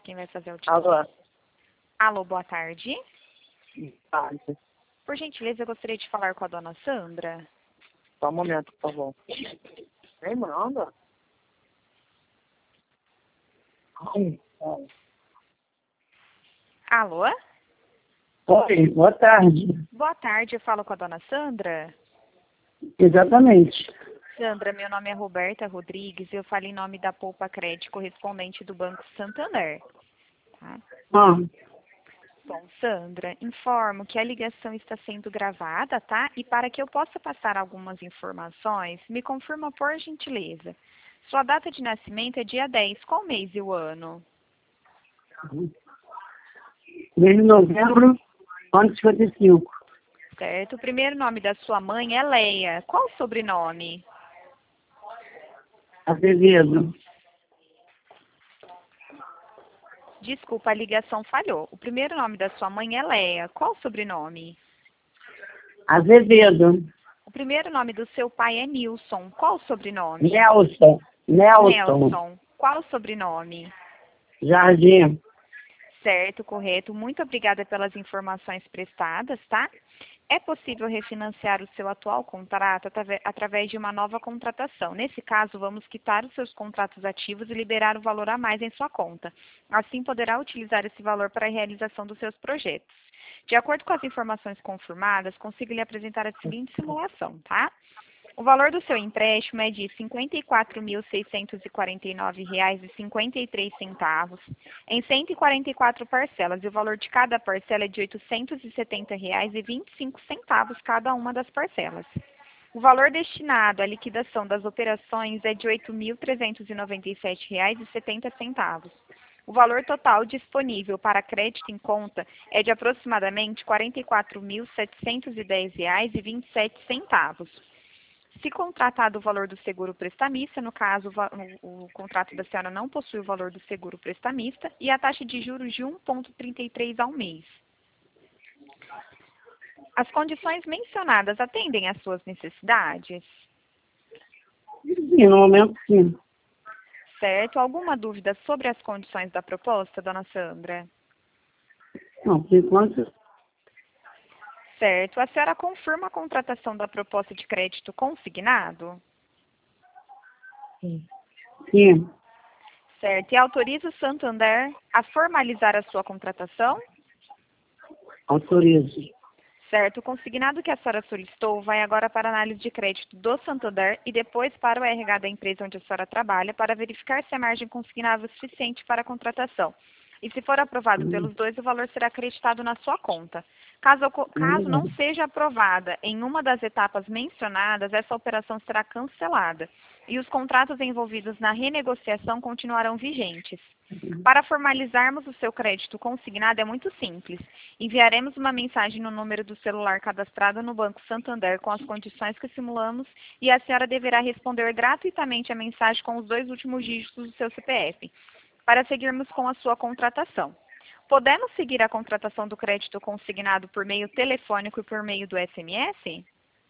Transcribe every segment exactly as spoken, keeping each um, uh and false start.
Quem vai fazer o título? Alô? Alô, boa tarde. Tarde. Por gentileza, eu gostaria de falar com a dona Sandra. Só um momento, por favor. Quem manda? Ai, ai. Alô? Oi, boa tarde. Boa tarde, eu falo com a dona Sandra. Exatamente. Sandra, meu nome é Roberta Rodrigues e eu falo em nome da Poupa Crédito correspondente do Banco Santander. Tá? Ah, Bom, Sandra, informo que a ligação está sendo gravada, tá? E para que eu possa passar algumas informações, me confirma por gentileza. Sua data de nascimento é dia dez, qual mês e o ano? mês de novembro, ano cinquenta e cinco. Certo. O primeiro nome da sua mãe é Leia. Qual o sobrenome? Azevedo. Desculpa, a ligação falhou. O primeiro nome da sua mãe é Leia. Qual o sobrenome? Azevedo. O primeiro nome do seu pai é Nilson. Qual o sobrenome? Nelson. Nelson. Nelson. Qual o sobrenome? Jardim. Certo, correto. Muito obrigada pelas informações prestadas, tá? É possível refinanciar o seu atual contrato atrave- através de uma nova contratação. Nesse caso, vamos quitar os seus contratos ativos e liberar o valor a mais em sua conta. Assim, poderá utilizar esse valor para a realização dos seus projetos. De acordo com as informações confirmadas, consigo lhe apresentar a seguinte simulação, tá? O valor do seu empréstimo é de cinquenta e quatro mil seiscentos e quarenta e nove reais e cinquenta e três centavos em cento e quarenta e quatro parcelas, e o valor de cada parcela é de oitocentos e setenta reais e vinte e cinco centavos cada uma das parcelas. O valor destinado à liquidação das operações é de oito mil trezentos e noventa e sete reais e setenta centavos. O valor total disponível para crédito em conta é de aproximadamente quarenta e quatro mil setecentos e dez reais e vinte e sete centavos. Se contratado o valor do seguro prestamista, no caso, o, va- o- o contrato da senhora não possui o valor do seguro prestamista, e a taxa de juros de um vírgula trinta e três ao mês. As condições mencionadas atendem às suas necessidades? Sim, no momento, sim. Certo? Alguma dúvida sobre as condições da proposta, dona Sandra? Não, por enquanto, Certo. A senhora confirma a contratação da proposta de crédito consignado? sim. Certo. E autoriza o Santander a formalizar a sua contratação? Autorizo. Certo. O consignado que a senhora solicitou vai agora para a análise de crédito do Santander e depois para o R H da empresa onde a senhora trabalha para verificar se a margem consignável é suficiente para a contratação. E se for aprovado pelos dois, o valor será acreditado na sua conta. Caso, oco- caso não seja aprovada em uma das etapas mencionadas, essa operação será cancelada e os contratos envolvidos na renegociação continuarão vigentes. Para formalizarmos o seu crédito consignado é muito simples. Enviaremos uma mensagem no número do celular cadastrado no Banco Santander com as condições que simulamos e a senhora deverá responder gratuitamente a mensagem com os dois últimos dígitos do seu C P F, para seguirmos com a sua contratação. Podemos seguir a contratação do crédito consignado por meio telefônico e por meio do S M S?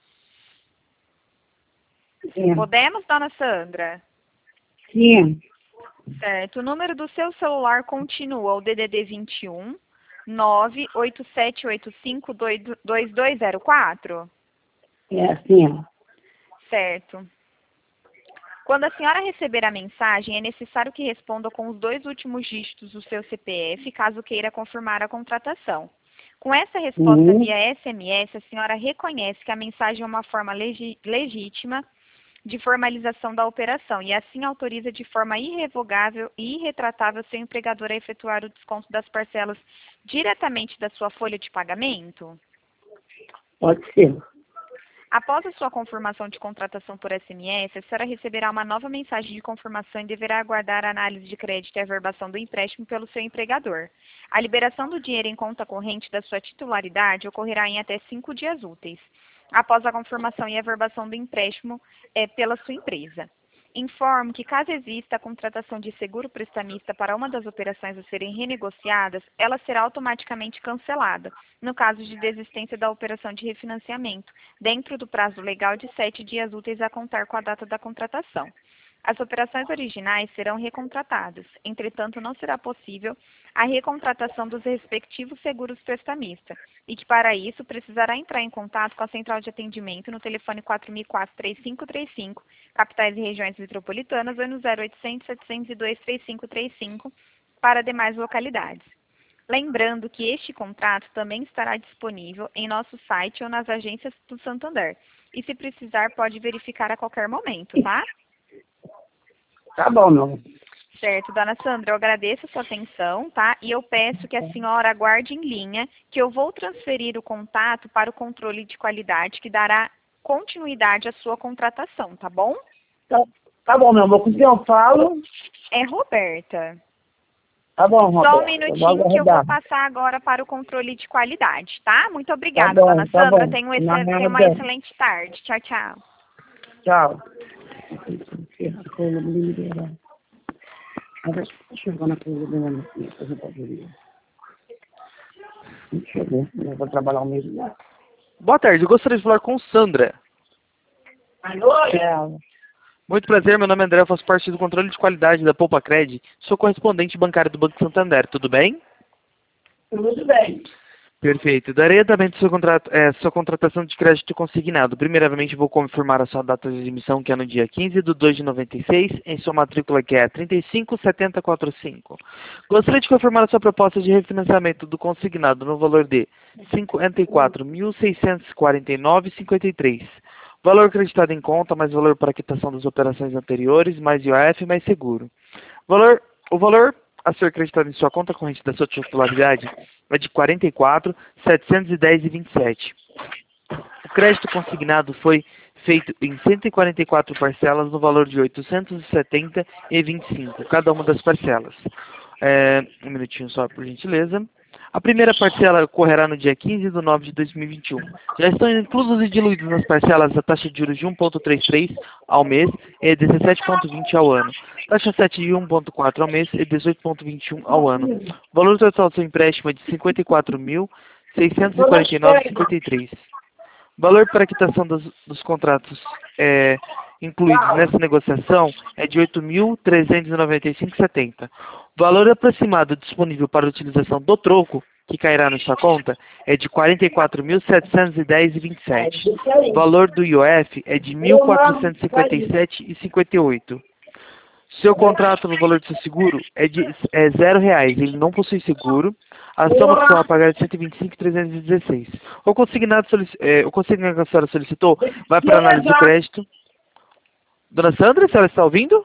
Sim. Podemos, dona Sandra? Sim. Certo. O número do seu celular continua o D D D vinte e um, nove oito sete oito cinco, dois dois zero quatro? É, sim. Certo. Quando a senhora receber a mensagem, é necessário que responda com os dois últimos dígitos do seu C P F, caso queira confirmar a contratação. Com essa resposta Uhum. via S M S, a senhora reconhece que a mensagem é uma forma legi- legítima de formalização da operação e assim autoriza de forma irrevogável e irretratável seu empregador a efetuar o desconto das parcelas diretamente da sua folha de pagamento? Pode ser. Após a sua confirmação de contratação por S M S, a senhora receberá uma nova mensagem de confirmação e deverá aguardar a análise de crédito e a averbação do empréstimo pelo seu empregador. A liberação do dinheiro em conta corrente da sua titularidade ocorrerá em até cinco dias úteis, após a confirmação e averbação do empréstimo é, pela sua empresa. Informo que, caso exista a contratação de seguro prestamista para uma das operações a serem renegociadas, ela será automaticamente cancelada, no caso de desistência da operação de refinanciamento, dentro do prazo legal de sete dias úteis a contar com a data da contratação. As operações originais serão recontratadas. Entretanto, não será possível a recontratação dos respectivos seguros prestamistas e que, para isso, precisará entrar em contato com a central de atendimento no telefone quatro mil e quatro, três cinco três cinco, capitais e regiões metropolitanas, ou no zero oitocentos, setecentos e dois, três cinco três cinco para demais localidades. Lembrando que este contrato também estará disponível em nosso site ou nas agências do Santander. E, se precisar, pode verificar a qualquer momento, tá? Tá bom, meu. Certo, dona Sandra, eu agradeço a sua atenção, tá? E eu peço que a senhora aguarde em linha, que eu vou transferir o contato para o controle de qualidade, que dará continuidade à sua contratação, tá bom? Tá, tá bom, meu amor. Com quem eu falo? É Roberta. Tá bom, Roberta. Só um minutinho que eu vou passar agora para o controle de qualidade, tá? Muito obrigada, Tá bom, dona tá Sandra. bom. Tenha um excel- Nada. tenha uma excelente tarde. Tchau, tchau. Tchau. Chegou na coisa dela, coisa da Julia. Chegou, eu vou trabalhar o mesmo dia. Boa tarde, eu gostaria de falar com Sandra. Alô? É. Muito prazer, meu nome é André, eu faço parte do controle de qualidade da Poupa Cred, sou correspondente bancário do Banco Santander, tudo bem? Tudo bem. Perfeito. Darei andamento à sua, contrat é, sua contratação de crédito consignado. Primeiramente, vou confirmar a sua data de admissão, que é no dia quinze de dois de noventa e seis, em sua matrícula, que é trinta e cinco setenta quarenta e cinco. Gostaria de confirmar a sua proposta de refinanciamento do consignado no valor de cinquenta e quatro mil seiscentos e quarenta e nove reais e cinquenta e três centavos. Valor acreditado em conta, mais valor para quitação das operações anteriores, mais I O F, mais seguro. Valor, o valor a ser acreditado em sua conta corrente da sua titularidade é de quarenta e quatro mil setecentos e dez reais e vinte e sete centavos. O crédito consignado foi feito em cento e quarenta e quatro parcelas no valor de oitocentos e setenta reais e vinte e cinco centavos, cada uma das parcelas. É, um minutinho só, por gentileza. A primeira parcela ocorrerá no dia quinze de nove de dois mil e vinte e um. Já estão inclusos e diluídos nas parcelas a taxa de juros de um vírgula trinta e três ao mês e dezessete vírgula vinte ao ano. Taxa sete de um vírgula quatro ao mês e dezoito vírgula vinte e um ao ano. O valor total do seu empréstimo é de cinquenta e quatro mil seiscentos e quarenta e nove reais e cinquenta e três centavos. Valor para a quitação dos, dos contratos é, incluídos nessa negociação é de oito mil trezentos e noventa e cinco reais e setenta centavos. O valor aproximado disponível para a utilização do troco, que cairá na sua conta, é de quarenta e quatro mil setecentos e dez reais e vinte e sete centavos. O valor do I O F é de mil quatrocentos e cinquenta e sete reais e cinquenta e oito centavos. Seu contrato no valor do seu seguro é de é zero reais, ele não possui seguro. A soma que você vai pagar é de cento e vinte e cinco mil trezentos e dezesseis reais. O consignado, é, o consignado que a senhora solicitou vai para análise do crédito. Dona Sandra, a senhora está ouvindo?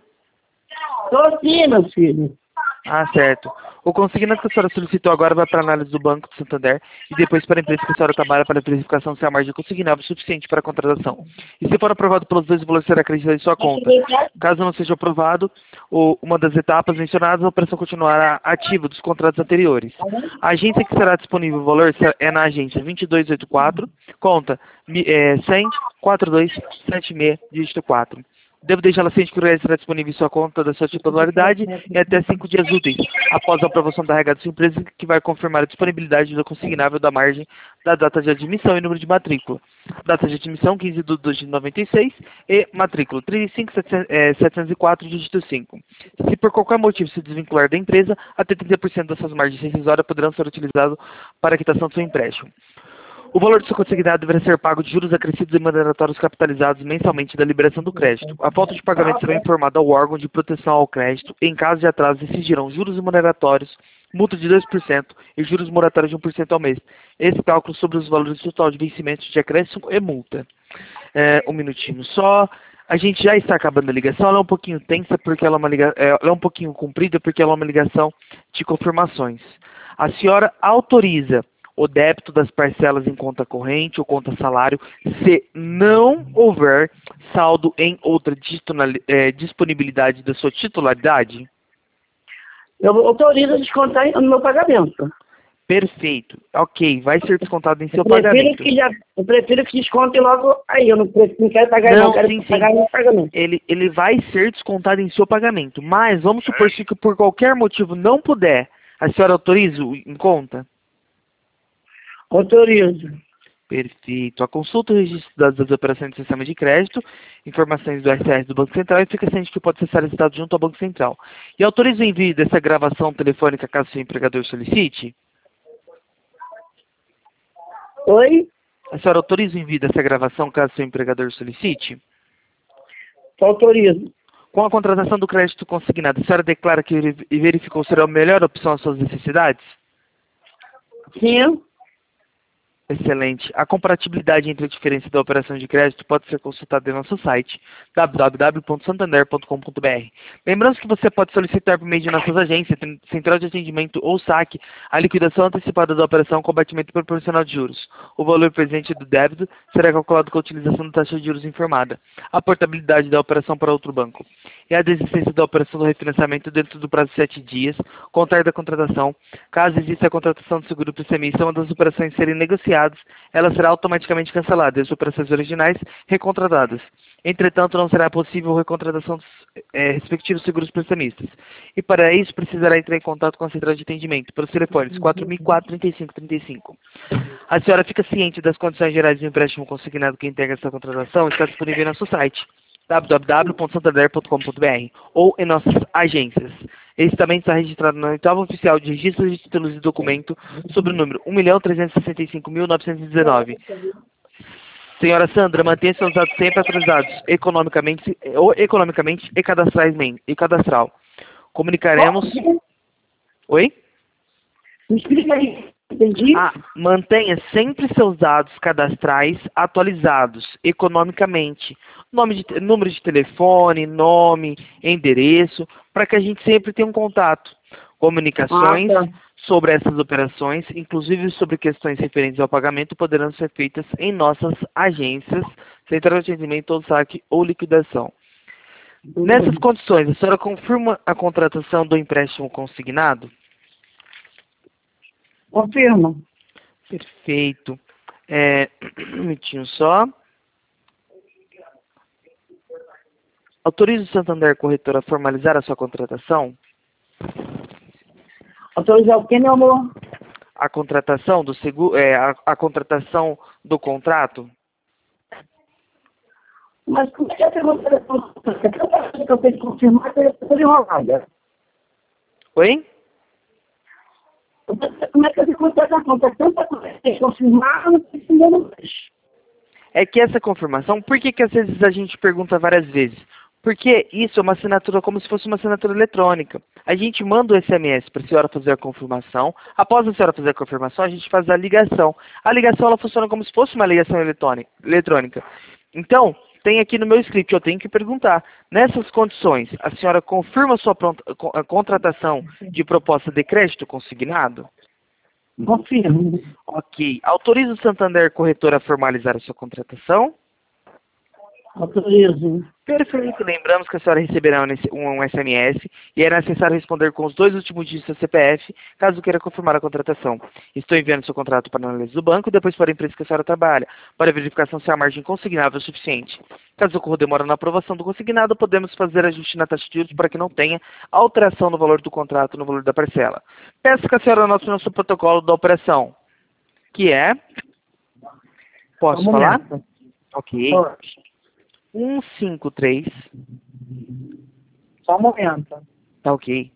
Tô sim, meu filho. Ah, certo. O consignado que a senhora solicitou agora vai para a análise do Banco do Santander e depois para a empresa que a senhora trabalha para a verificação se a margem consignável é suficiente para a contratação. E se for aprovado pelos dois, o valor será acreditado em sua conta. Caso não seja aprovado, o, uma das etapas mencionadas, a operação continuará ativa dos contratos anteriores. A agência que será disponível o valor é na agência vinte e dois oitenta e quatro, conta é, cem, quarenta e dois setenta e seis, dígito quatro. Devo deixá-la ciente que o crédito será disponível em sua conta da sua titularidade em até cinco dias úteis, após a aprovação da regra da sua empresa, que vai confirmar a disponibilidade do consignável da margem da data de admissão e número de matrícula. Data de admissão, quinze de dois de noventa e seis, e matrícula trinta e cinco setecentos e quatro, dígito cinco. Se por qualquer motivo se desvincular da empresa, até trinta por cento das suas margens rescisórias poderão ser utilizadas para a quitação do seu empréstimo. O valor do seu consignado deverá ser pago de juros acrescidos e moderatórios capitalizados mensalmente da liberação do crédito. A falta de pagamento será informada ao órgão de proteção ao crédito. Em caso de atraso, incidirão juros moderatórios, multa de dois por cento e juros moratórios de um por cento ao mês. Esse cálculo sobre os valores total de vencimento de acréscimo e multa. É, um minutinho só. A gente já está acabando a ligação. Ela é um pouquinho tensa porque ela é, uma liga... ela é um pouquinho comprida porque ela é uma ligação de confirmações. A senhora autoriza o débito das parcelas em conta corrente ou conta salário, se não houver saldo em outra é, disponibilidade da sua titularidade? Eu autorizo a descontar no meu pagamento. Perfeito. Ok, vai ser descontado em seu eu prefiro pagamento. Que já, eu prefiro que desconte logo aí, eu não, prefiro, não quero pagar, não, não quero sim, pagar sim. no pagamento. Ele, ele vai ser descontado em seu pagamento, mas vamos supor que por qualquer motivo não puder, a senhora autoriza em conta? Autorizo. Perfeito. A consulta e o registro de dados das operações do sistema de crédito, informações do S R do Banco Central e fica ciente que pode ser solicitado junto ao Banco Central. E autoriza o envio dessa gravação telefônica caso seu empregador solicite? Oi? A senhora autoriza o envio dessa gravação caso seu empregador solicite? Autorizo. Com a contratação do crédito consignado, a senhora declara que verificou ser a melhor opção às suas necessidades? Sim. Excelente. A comparatibilidade entre a diferença da operação de crédito pode ser consultada em nosso site w w w ponto santander ponto com ponto b r. Lembrando que você pode solicitar por meio de nossas agências, central de atendimento ou saque, a liquidação antecipada da operação com abatimento proporcional de juros. O valor presente do débito será calculado com a utilização da taxa de juros informada. A portabilidade da operação para outro banco. E a desistência da operação do refinanciamento dentro do prazo de sete dias, contar da contratação. Caso exista a contratação do seguro por emissão das operações serem negociadas, ela será automaticamente cancelada e as operações originais recontratadas. Entretanto, não será possível a recontratação dos é, respectivos seguros prestamistas. E para isso, precisará entrar em contato com a central de atendimento pelos telefones quatro mil e quatro, trinta e cinco, trinta e cinco. A senhora fica ciente das condições gerais do empréstimo consignado que integra essa contratação? Está disponível em nosso site w w w ponto santander ponto com ponto b r ou em nossas agências. Esse também está registrado na oitava oficial de registro de títulos e documento sobre o número um milhão trezentos e sessenta e cinco mil novecentos e dezenove. Senhora Sandra, mantenha seus dados sempre atualizados, economicamente, ou economicamente e cadastralmente, e cadastral. Comunicaremos... Oi? Me explica aí. Entendi. Ah, mantenha sempre seus dados cadastrais atualizados, economicamente. Nome de, número de telefone, nome, endereço, para que a gente sempre tenha um contato. Comunicações Ah, tá. sobre essas operações, inclusive sobre questões referentes ao pagamento, poderão ser feitas em nossas agências, central de atendimento ou saque ou liquidação. Nessas condições, a senhora confirma a contratação do empréstimo consignado? Confirmo. Perfeito. É, um minutinho só. Autoriza o Santander Corretora a formalizar a sua contratação? Autorizar o quê, meu amor? A contratação do seguro, é, a, a contratação do contrato? Mas como é que é a pergunta da consulta? Que eu tenho que confirmar que eu estou enrolada. Oi? Como é que eu tenho que conta? Tanta coisa que tem que confirmar, eu não estou entendendo mais. É que essa confirmação, por que que às vezes a gente pergunta várias vezes? Porque isso é uma assinatura como se fosse uma assinatura eletrônica. A gente manda o S M S para a senhora fazer a confirmação. Após a senhora fazer a confirmação, a gente faz a ligação. A ligação ela funciona como se fosse uma ligação eletrônica. Então, tem aqui no meu script, eu tenho que perguntar. Nessas condições, a senhora confirma a sua pronta, a contratação de proposta de crédito consignado? Confirmo. Ok. Autoriza o Santander Corretora a formalizar a sua contratação? Autorizo. Perfeito. Lembramos que a senhora receberá um S M S e é necessário responder com os dois últimos dígitos do seu C P F, caso queira confirmar a contratação. Estou enviando seu contrato para a análise do banco e depois para a empresa que a senhora trabalha, para verificação se a margem consignável é suficiente. Caso ocorra demora na aprovação do consignado, podemos fazer ajuste na taxa de juros para que não tenha alteração no valor do contrato no valor da parcela. Peço que a senhora anote o nosso protocolo da operação, que é... Posso Um falar? momento. Ok. Pode. um cinco três. Só um momento. Tá ok.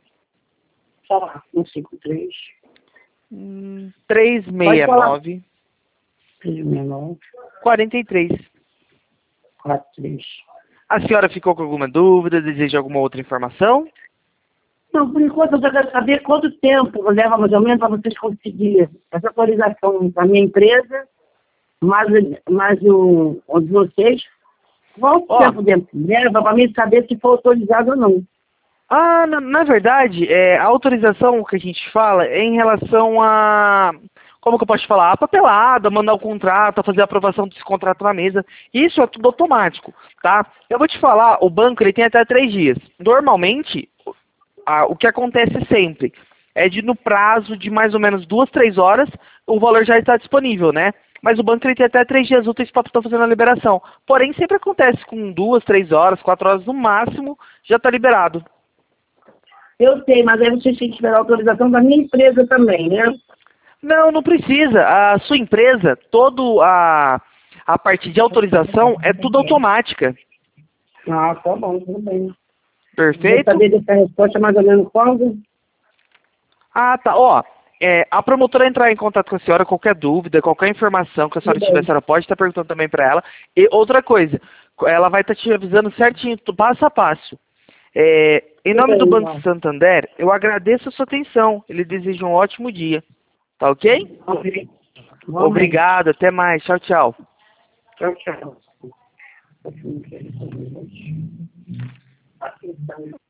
Só lá. um cinco três. Hum, três seis nove. três seis nove. quarenta e três. quatro três. A senhora ficou com alguma dúvida? Deseja alguma outra informação? Não, por enquanto eu só quero saber quanto tempo leva mais ou menos para vocês conseguirem essa atualização da minha empresa, mais, mais o, o de vocês. Quanto Ó. tempo de- leva para mim saber se for autorizado ou não? Ah, na, na verdade, é, a autorização que a gente fala é em relação a... Como que eu posso te falar? A papelada, mandar o contrato, fazer a aprovação desse contrato na mesa. Isso é tudo automático, tá? Eu vou te falar, o banco ele tem até três dias. Normalmente, a- o que acontece sempre é de no prazo de mais ou menos duas, três horas, o valor já está disponível, né? Mas o banco ele tem até três dias úteis para estar fazendo a liberação. Porém, sempre acontece com duas, três horas, quatro horas no máximo, já está liberado. Eu tenho, mas aí vocês têm que esperar a autorização da minha empresa também, né? Não, não precisa. A sua empresa, todo a, a parte de autorização é tudo automática. Ah, tá bom, tudo bem. Vou Perfeito? saber dessa resposta mais ou menos quando? Ah, tá. Ó, é, a promotora entrar em contato com a senhora, qualquer dúvida, qualquer informação que a senhora Tudo tiver, bem. a senhora pode estar perguntando também para ela. E outra coisa, ela vai estar te avisando certinho, tu- passo a passo. É, em Tudo nome do bem, Banco então. Santander, eu agradeço a sua atenção. Ele deseja um ótimo dia. Tá ok? Ok. Vamos. Obrigado, até mais. Tchau, tchau. Tchau, tchau.